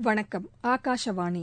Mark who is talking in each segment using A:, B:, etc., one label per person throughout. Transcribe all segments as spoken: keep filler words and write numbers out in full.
A: வணக்கம். ஆகாஷவாணி.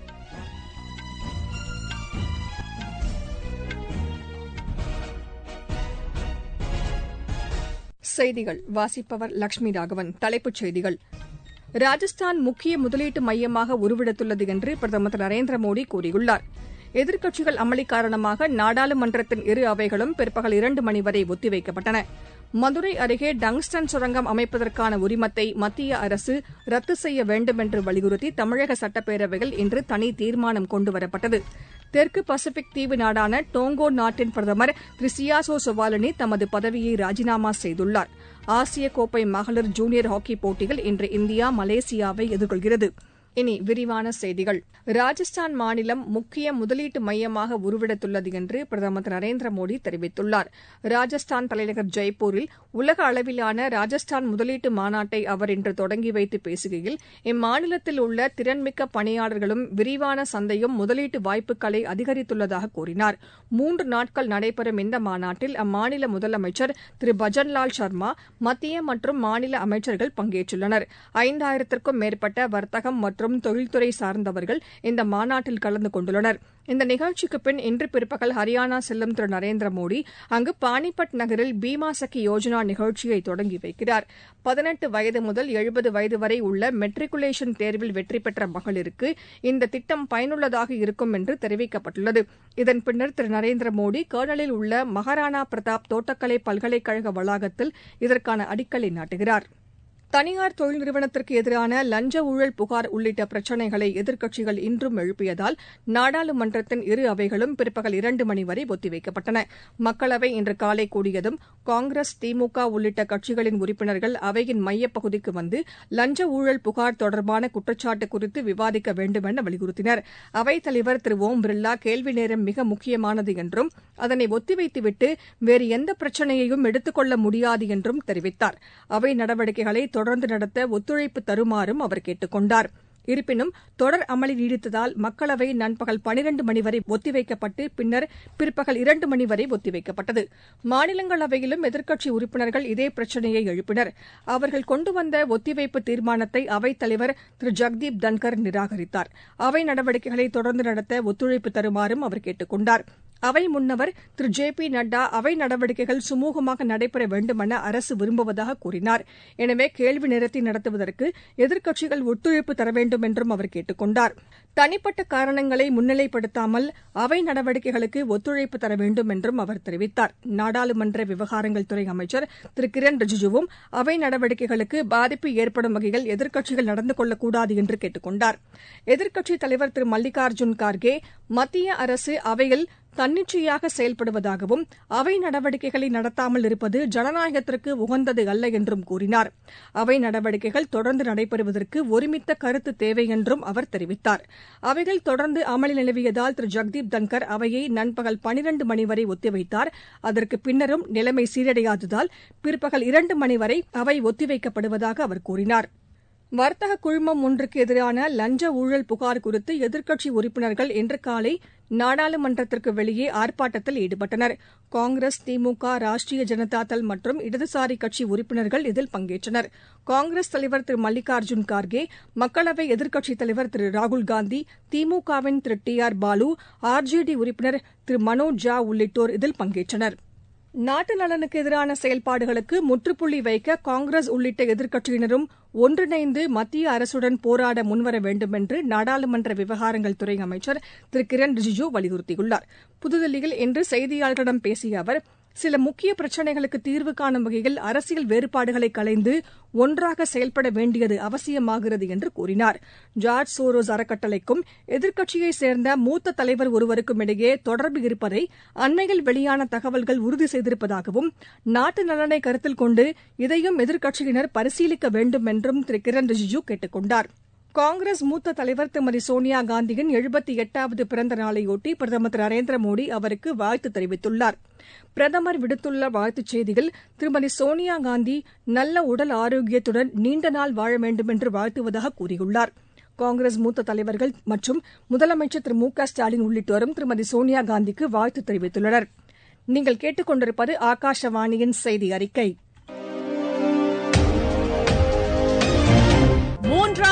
A: செய்திகள் வாசிப்பவர் லட்சுமி ராகவன். தலைப்புச் செய்திகள்: ராஜஸ்தான் முக்கிய முதலீட்டு மையமாக உருவெடுத்துள்ளது என்று பிரதமர் திரு நரேந்திர மோடி கூறியுள்ளார். எதிர்க்கட்சிகள் அமளி காரணமாக நாடாளுமன்றத்தின் இரு அவைகளும் பிற்பகல் இரண்டு மணி வரை ஒத்திவைக்கப்பட்டன. மதுரை அருகே டங்ஸ்டன் சுரங்கம் அமைப்பதற்கான உரிமத்தை மத்திய அரசு ரத்து செய்ய வேண்டும் என்று வலியுறுத்தி தமிழக சட்டப்பேரவையில் இன்று தனி தீர்மானம் கொண்டுவரப்பட்டது. தெற்கு பசிபிக் தீவு நாடான டோங்கோ நாட்டின் பிரதமர் திரு சியாசோ சோவாலினி தமது பதவியை ராஜினாமா செய்துள்ளார். ஆசிய கோப்பை மகளிர் ஜூனியர் ஹாக்கி போட்டியில் இன்று இந்தியா மலேசியாவை எதிர்கொள்கிறது. இனி விரிவான செய்திகள். ராஜஸ்தான் மாநிலம் முக்கிய முதலீட்டு மையமாக உருவெடுத்துள்ளது என்று பிரதமர் திரு நரேந்திர மோடி தெரிவித்துள்ளார். ராஜஸ்தான் தலைநகர் ஜெய்ப்பூரில் உலக அளவிலான ராஜஸ்தான் முதலீட்டு மாநாட்டை அவர் இன்று தொடங்கி வைத்து பேசுகையில், இம்மாநிலத்தில் உள்ள திறன்மிக்க பணியாளர்களும் விரிவான சந்தையும் முதலீட்டு வாய்ப்புகளை அதிகரித்துள்ளதாக கூறினார். மூன்று நாட்கள் நடைபெறும் இந்த மாநாட்டில் அம்மாநில முதலமைச்சர் திரு பஜன்லால் சர்மா, மத்திய மற்றும் மாநில அமைச்சர்கள் பங்கேற்றுள்ளனர். ஐந்தாயிரத்திற்கும் மேற்பட்ட வர்த்தகம் மற்றும் தொழில்துறை சார்ந்தவர்கள் இந்த மாநாட்டில் கலந்து கொண்டுள்ளனர். இந்த நிகழ்ச்சிக்கு பின் இன்று பிற்பகல் ஹரியானா செல்லும் திரு நரேந்திர மோடி அங்கு பானிபட் நகரில் பீமா சகி யோஜனா நிகழ்ச்சியை தொடங்கி வைக்கிறார். பதினெட்டு வயது முதல் எழுபது வயது வரை உள்ள மெட்ரிகுலேஷன் தேர்வில் வெற்றி பெற்ற மகளிருக்கு இந்த திட்டம் பயனுள்ளதாக இருக்கும் என்று தெரிவிக்கப்பட்டுள்ளது. இதன் பின்னர் திரு நரேந்திர மோடி கர்னலில் உள்ள மகாராணா பிரதாப் தோட்டக்கலை பல்கலைக்கழக வளாகத்தில் இதற்கான அடிக்கலை நாட்டுகிறார். தனியார் தொழில் நிறுவனத்திற்கு எதிரான லஞ்ச ஊழல் புகார் உள்ளிட்ட பிரச்சினைகளை எதிர்க்கட்சிகள் இன்றும் எழுப்பியதால் நாடாளுமன்றத்தின் இரு அவைகளும் பிற்பகல் இரண்டு மணி வரை ஒத்திவைக்கப்பட்டன. மக்களவை இன்று காலை கூடியதும் காங்கிரஸ், திமுக உள்ளிட்ட கட்சிகளின் உறுப்பினர்கள் அவையின் மையப்பகுதிக்கு வந்து லஞ்ச ஊழல் புகார் தொடர்பான குற்றச்சாட்டு குறித்து விவாதிக்க வேண்டும் என வலியுறுத்தினர். அவைத் தலைவர் திரு ஓம் பிர்லா கேள்வி நேரம் மிக முக்கியமானது என்றும் அதனை ஒத்திவைத்துவிட்டு வேறு எந்த பிரச்சினையையும் எடுத்துக் கொள்ள முடியாது என்றும் தெரிவித்தார். அவை நடவடிக்கைகளை தொடர்ந்து நடத்த ஒத்துழைப்பு தருமாறும் அவர் கேட்டுக் கொண்டார். இருப்பினும் தொடர் அமளி நீடித்ததால் மக்களவை நண்பகல் பனிரண்டு மணி வரை ஒத்திவைக்கப்பட்டு பின்னர் பிற்பகல் இரண்டு மணி வரை ஒத்திவைக்கப்பட்டது. மாநிலங்களவையிலும் எதிர்க்கட்சி உறுப்பினர்கள் இதே பிரச்சினையை எழுப்பினர். அவர்கள் கொண்டு வந்த ஒத்திவைப்பு தீர்மானத்தை அவைத் தலைவர் திரு ஜெக்தீப் தன்கர் நிராகரித்தார். அவை நடவடிக்கைகளை தொடர்ந்து நடத்த ஒத்துழைப்பு தருமாறும் அவர் கேட்டுக் கொண்டார். அவை முன்னவர் திரு ஜே பி நட்டா அவை நடவடிக்கைகள் சுமூகமாக நடைபெற வேண்டுமென அரசு விரும்புவதாக கூறினார். எனவே கேள்வி நேரத்தை நடத்துவதற்கு எதிர்க்கட்சிகள் ஒத்துழைப்பு தர வேண்டும் என்றும் அவர் கேட்டுக் கொண்டார். தனிப்பட்ட காரணங்களை முன்னிலைப்படுத்தாமல் அவை நடவடிக்கைகளுக்கு ஒத்துழைப்பு தர வேண்டும் என்றும் அவர் தெரிவித்தார். நாடாளுமன்ற விவகாரங்கள் துறை அமைச்சர் திரு கிரண் ரிஜிஜுவும் அவை நடவடிக்கைகளுக்கு பாதிப்பு ஏற்படும் வகையில் எதிர்க்கட்சிகள் நடந்து கொள்ளக்கூடாது என்று கேட்டுக் கொண்டார். எதிர்க்கட்சித் தலைவர் திரு மல்லிகார்ஜுன் கார்கே மத்திய அரசு அவையில் தன்னிச்சையாக செயல்படுவதாகவும் அவை நடவடிக்கைகளை நடத்தாமல் இருப்பது ஜனநாயகத்திற்கு உகந்தது அல்ல என்றும் கூறினார். அவை நடவடிக்கைகள் தொடர்ந்து நடைபெறுவதற்கு ஒருமித்த கருத்து தேவை என்றும் அவர் தெரிவித்தார். அவைகள் தொடர்ந்து அமளி நிலவியதால் திரு ஜெக்தீப் தன்கர் அவையை நண்பகல் பனிரண்டு மணி வரை ஒத்திவைத்தார். அதற்கு பின்னரும் நிலைமை சீரடையாததால் பிற்பகல் இரண்டு மணி வரை அவை ஒத்திவைக்கப்படுவதாக அவர் கூறினார். வர்த்தக குழுமம் ஒன்றுக்கு எதிரான லஞ்ச ஊழல் புகார் குறித்து எதிர்க்கட்சி உறுப்பினர்கள் இன்று காலை நாடாளுமன்றத்திற்கு வெளியே ஆர்ப்பாட்டத்தில் ஈடுபட்டனர். காங்கிரஸ், திமுக, ராஷ்டிரிய ஜனதா தள் மற்றும் இடதுசாரி கட்சி உறுப்பினர்கள் இதில் பங்கேற்றனர். காங்கிரஸ் தலைவர் திரு மல்லிகார்ஜுன் கார்கே, மக்களவை எதிர்க்கட்சித் தலைவர் திரு ராகுல்காந்தி, திமுகவின் Thiru T R Baalu, R J D உறுப்பினர் திரு மனோஜ் ஜா உள்ளிட்டோர் இதில் பங்கேற்றனர். நாட்டு நலனுக்கு எதிரான செயல்பாடுகளுக்கு முற்றுப்புள்ளி வைக்க காங்கிரஸ் உள்ளிட்ட எதிர்க்கட்சியினரும் ஒன்றிணைந்து மத்திய அரசுடன் போராட முன்வர வேண்டும் என்று நாடாளுமன்ற விவகாரங்கள் துறை அமைச்சர் திரு கிரண் ரிஜிஜு வலியுறுத்தியுள்ளார். புதுதில்லியில் இன்று செய்தியாளர்களிடம் பேசிய அவர், சில முக்கிய பிரச்சினைகளுக்கு தீர்வு காணும் வகையில் அரசியல் வேறுபாடுகளை களைந்து ஒன்றாக செயல்பட வேண்டியது அவசியமாகிறது என்று கூறினார். ஜார்ஜ் சோரோஸ் அறக்கட்டளைக்கும் எதிர்க்கட்சியைச் சேர்ந்த மூத்த தலைவர் ஒருவருக்கும் இடையே தொடர்பு இருப்பதை அண்மையில் வெளியான தகவல்கள் உறுதி செய்திருப்பதாகவும், நாட்டு நலனை கருத்தில் கொண்டு இதையும் எதிர்க்கட்சியினர் பரிசீலிக்க வேண்டும் என்றும் திரு கிரண் ரிஜிஜு கேட்டுக் கொண்டார். காங்கிரஸ் மூத்த தலைவர் திருமதி சோனியா காந்தியின் எழுபத்தி எட்டாவது பிறந்த நாளையொட்டி பிரதமர் திரு நரேந்திர மோடி அவருக்கு வாழ்த்து தெரிவித்துள்ளார். பிரதமர் விடுத்துள்ள வாழ்த்துச் செய்தியில் திருமதி சோனியா காந்தி நல்ல உடல் ஆரோக்கியத்துடன் நீண்ட நாள் வாழ வேண்டும் என்று வாழ்த்துவதாக கூறியுள்ளார். காங்கிரஸ் மூத்த தலைவர்கள் மற்றும் முதலமைச்சர் திரு மு க ஸ்டாலின் உள்ளிட்டோரும் திருமதி சோனியா காந்திக்கு வாழ்த்து தெரிவித்துள்ளனர். நீங்கள் கேட்டுக் கொண்டிருப்பது ஆகாஷவாணியின் செய்தி அறிக்கை.
B: மூன்றாம்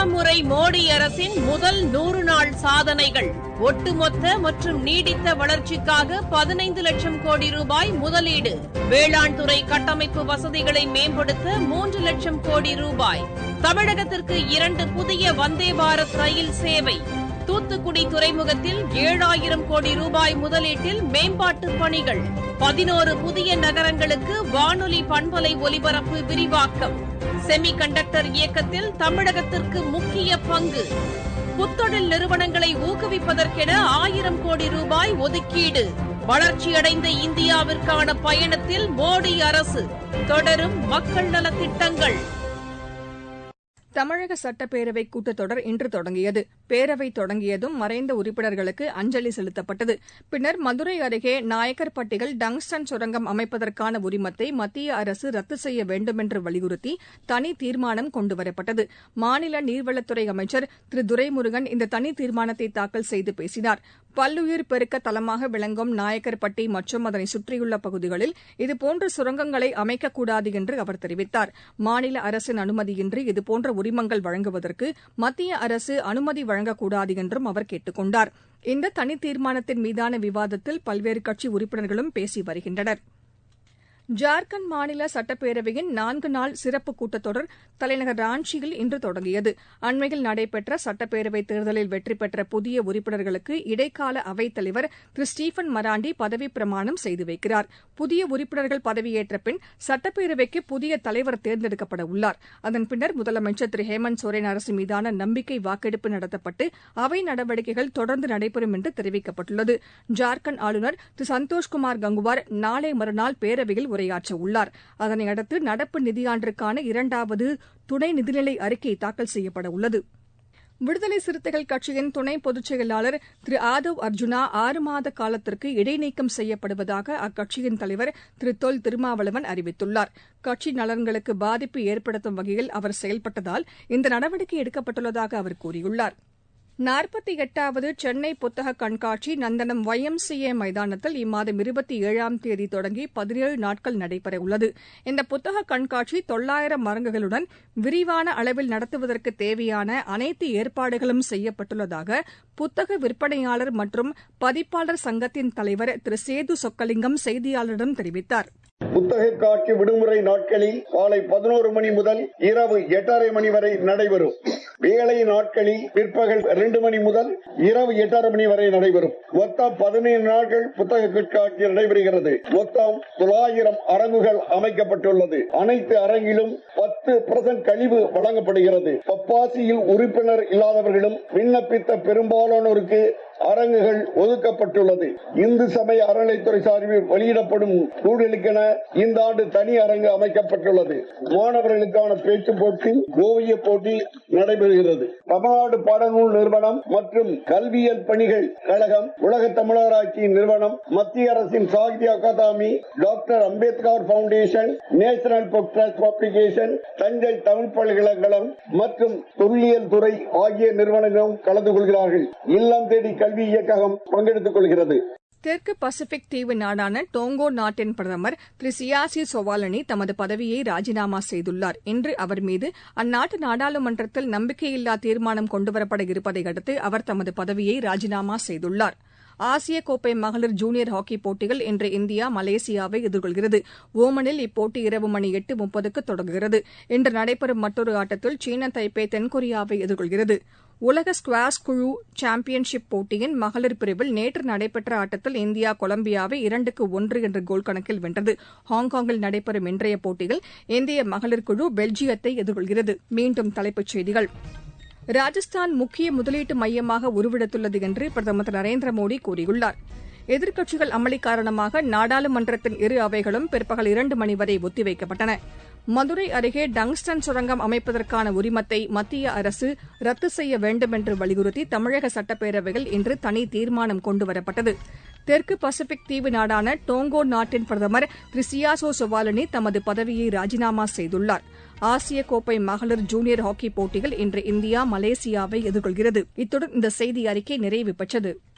B: இரண்டாம் முறை மோடி அரசின் முதல் நூறு நாள் சாதனைகள். ஒட்டுமொத்த மற்றும் நீடித்த வளர்ச்சிக்காக பதினைந்து லட்சம் கோடி ரூபாய் முதலீடு. வேளாண் துறை கட்டமைப்பு வசதிகளை மேம்படுத்த மூன்று லட்சம் கோடி ரூபாய். தமிழகத்திற்கு இரண்டு புதிய வந்தே பாரத் ரயில் சேவை. தூத்துக்குடி துறைமுகத்தில் ஏழாயிரம் கோடி ரூபாய் முதலீட்டில் மேம்பாட்டு பணிகள். பதினோரு புதிய நகரங்களுக்கு வானொலி பண்பலை ஒலிபரப்பு விரிவாக்கம். செமி கண்டக்டர் இயக்கத்தில் தமிழகத்திற்கு முக்கிய பங்கு. புத்தொழில் நிறுவனங்களை ஊக்குவிப்பதற்கென ஆயிரம் கோடி ரூபாய் ஒதுக்கீடு. வளர்ச்சியடைந்த இந்தியாவிற்கான பயணத்தில் மோடி அரசு. தொடரும் மக்கள் நலத் திட்டங்கள்.
A: தமிழக சட்டப்பேரவை கூட்டத்தொடர் இன்று தொடங்கியது. பேரவை தொடங்கியதும் மறைந்த உறுப்பினர்களுக்கு அஞ்சலி செலுத்தப்பட்டது. பின்னர் மதுரை அருகே நாயக்கர்பட்டியில் டங்ஸ்டன் சுரங்கம் அமைப்பதற்கான உரிமத்தை மத்திய அரசு ரத்து செய்ய வேண்டுமென்று வலியுறுத்தி தனி தீர்மானம் கொண்டுவரப்பட்டது. மாநில நீர்வளத்துறை அமைச்சர் திரு துரைமுருகன் இந்த தனி தீர்மானத்தை தாக்கல் செய்து பேசினார். பல்லுயிர் பெருக்க தலமாக விளங்கும் நாயக்கர்பட்டி மற்றும் அதனை சுற்றியுள்ள பகுதிகளில் இதுபோன்ற சுரங்கங்களை அமைக்கக்கூடாது என்று அவர் தெரிவித்தார். மாநில அரசின் அனுமதியின்றி இதுபோன்ற உரிமங்கள் வழங்குவதற்கு மத்திய அரசு அனுமதி வழங்கக்கூடாது என்றும் அவர் கேட்டுக் கொண்டார். இந்த தனி தீர்மானத்தின் மீதான விவாதத்தில் பல்வேறு கட்சி உறுப்பினர்களும் பேசி வருகின்றனர். ஜார்க்கண்ட் மாநில சட்டப்பேரவையின் நான்கு நாள் சிறப்பு கூட்டத்தொடர் தலைநகர் ராஞ்சியில் இன்று தொடங்கியது. அண்மையில் நடைபெற்ற சட்டப்பேரவைத் தேர்தலில் வெற்றி பெற்ற புதிய உறுப்பினர்களுக்கு இடைக்கால அவைத் தலைவர் திரு ஸ்டீபன் மராண்டி பதவிப் பிரமாணம் செய்து வைக்கிறார். புதிய உறுப்பினர்கள் பதவியேற்ற பின் சட்டப்பேரவைக்கு புதிய தலைவர் தேர்ந்தெடுக்கப்பட உள்ளார். அதன் பின்னர் முதலமைச்சர் திரு ஹேமந்த் சோரன் அரசு மீதான நம்பிக்கை வாக்கெடுப்பு நடத்தப்பட்டு அவை நடவடிக்கைகள் தொடர்ந்து நடைபெறும் என்று தெரிவிக்கப்பட்டுள்ளது. ஜார்க்கண்ட் ஆளுநர் திரு சந்தோஷ்குமார் கங்குவார் நாளை மறுநாள் பேரவையில் உரையாற்ற உள்ளார். அதனையடுத்து நடப்பு நிதியாண்டிற்கான இரண்டாவது துணை நிதிநிலை அறிக்கை தாக்கல் செய்யப்பட உள்ளது. விடுதலை சிறுத்தைகள் கட்சியின் துணை பொதுச் செயலாளர் திரு ஆதவ் அர்ஜுனா ஆறு மாத காலத்திற்கு இடைநீக்கம் செய்யப்படுவதாக அக்கட்சியின் தலைவர் திரு தொல் திருமாவளவன் அறிவித்துள்ளார். கட்சி நலன்களுக்கு பாதிப்பு ஏற்படுத்தும் வகையில் அவர் செயல்பட்டதால் இந்த நடவடிக்கை எடுக்கப்பட்டுள்ளதாக அவர் கூறியுள்ளார். நாற்பத்தி எட்டாவது சென்னை புத்தக கண்காட்சி Nandanam Y M C A மைதானத்தில் இம்மாதம் இருபத்தி ஏழாம் தேதி தொடங்கி பதினேழு நாட்கள் நடைபெறவுள்ளது. இந்த புத்தக கண்காட்சி தொள்ளாயிரம் அரங்குகளுடன் விரிவான அளவில் நடத்துவதற்கு தேவையான அனைத்து ஏற்பாடுகளும் செய்யப்பட்டுள்ளதாக புத்தக விற்பனையாளர் மற்றும் பதிப்பாளர் சங்கத்தின் தலைவர் திரு சேது சொக்கலிங்கம் செய்தியாளரிடம் தெரிவித்தார்.
C: புத்தக காட்சி விடுமுறை நாட்களில் காலை பதினோரு மணி முதல் இரவு எட்டரை மணி வரை நடைபெறும். வேலை நாட்களில் பிற்பகல் இரண்டு மணி முதல் இரவு எட்டரை மணி வரை நடைபெறும். மொத்தம் பதினைந்து நாட்கள் புத்தக கண்காட்சி நடைபெறுகிறது. மொத்தம் தொள்ளாயிரம் அரங்குகள் அமைக்கப்பட்டுள்ளது. அனைத்து அரங்கிலும் பத்து பர்சன்ட் கழிவு வழங்கப்படுகிறது. பப்பாசியில் உறுப்பினர் இல்லாதவர்களும் விண்ணப்பித்த பெரும்பாலானோருக்கு அரங்குகள் ஒதுக்கப்பட்டுள்ளது. இந்து சமய அறநிலைத்துறை சார்பில் வெளியிடப்படும் நூல்களுக்கென இந்த ஆண்டு தனி அரங்கு அமைக்கப்பட்டுள்ளது. மாணவர்களுக்கான பேச்சு போட்டி, ஓவிய போட்டி நடைபெறுகிறது. தமிழ்நாடு பாடநூல் நிறுவனம் மற்றும் கல்வியியல் பணிகள் கழகம், உலக தமிழராட்சி நிறுவனம், மத்திய அரசின் Sahitya Akademi, doctor Ambedkar foundation, national book trust publication, Thanjai Tamil பல்கலைக்கழகம் மற்றும் தொல்லியல் துறை ஆகிய நிறுவனங்களும் கலந்து கொள்கிறார்கள். இல்லம் தேடி கல்வி இயக்ககம் பங்கெடுத்துக் கொள்கிறது.
A: தெற்கு பசிபிக் தீவு நாடான டோங்கோ நாட்டின் பிரதமர் திரு சியாசி சோவாலனி தமது பதவியை ராஜினாமா செய்துள்ளார். இன்று அவர் மீது அந்நாட்டு நாடாளுமன்றத்தில் நம்பிக்கையில்லா தீர்மானம் கொண்டுவரப்பட இருப்பதை அடுத்து அவர் தமது பதவியை ராஜினாமா செய்துள்ளார். ஆசிய கோப்பை மகளிர் ஜூனியர் ஹாக்கி போட்டியில் இன்று இந்தியா மலேசியாவை எதிர்கொள்கிறது. ஓமனில் இப்போட்டி இரவு மணி எட்டு முப்பதுக்கு தொடங்குகிறது. இன்று நடைபெறும் மற்றொரு ஆட்டத்தில் சீன தைப்பே தென்கொரியாவை எதிர்கொள்கிறது. உலக ஸ்குவாஷ் குழு சாம்பியன்ஷிப் போட்டியின் மகளிர் பிரிவில் நேற்று நடைபெற்ற ஆட்டத்தில் இந்தியா கொலம்பியாவை இரண்டுக்கு ஒன்று என்ற கோல் கணக்கில் வென்றது. ஹாங்காங்கில் நடைபெறும் இன்றைய போட்டியில் இந்திய மகளிர் குழு பெல்ஜியத்தை எதிர்கொள்கிறது. மீண்டும் தலைப்புச் செய்திகள். ராஜஸ்தான் முக்கிய முதலீட்டு மையமாக உருவெடுத்துள்ளது என்று பிரதமர் திரு நரேந்திர மோடி கூறியுள்ளார். எதிர்க்கட்சிகள் அமளி காரணமாக நாடாளுமன்றத்தின் இரு அவைகளும் பிற்பகல் இரண்டு மணி வரை ஒத்திவைக்கப்பட்டன. மதுரை அருகே டங்ஸ்டன் சுரங்கம் அமைப்பதற்கான உரிமத்தை மத்திய அரசு ரத்து செய்ய வேண்டும் என்று வலியுறுத்தி தமிழக சட்டப்பேரவையில் இன்று தனி தீர்மானம் கொண்டுவரப்பட்டது. தெற்கு பசிபிக் தீவு நாடான டோங்கோ நாட்டின் பிரதமர் திரு சியாசோ சோவாலனி தமது பதவியை ராஜினாமா செய்துள்ளார். ஆசிய கோப்பை மகளிர் ஜூனியர் ஹாக்கி போட்டியில் இன்று இந்தியா மலேசியாவை எதிர்கொள்கிறது. இத்துடன் இந்த செய்தி அறிக்கை நிறைவு பெற்றது.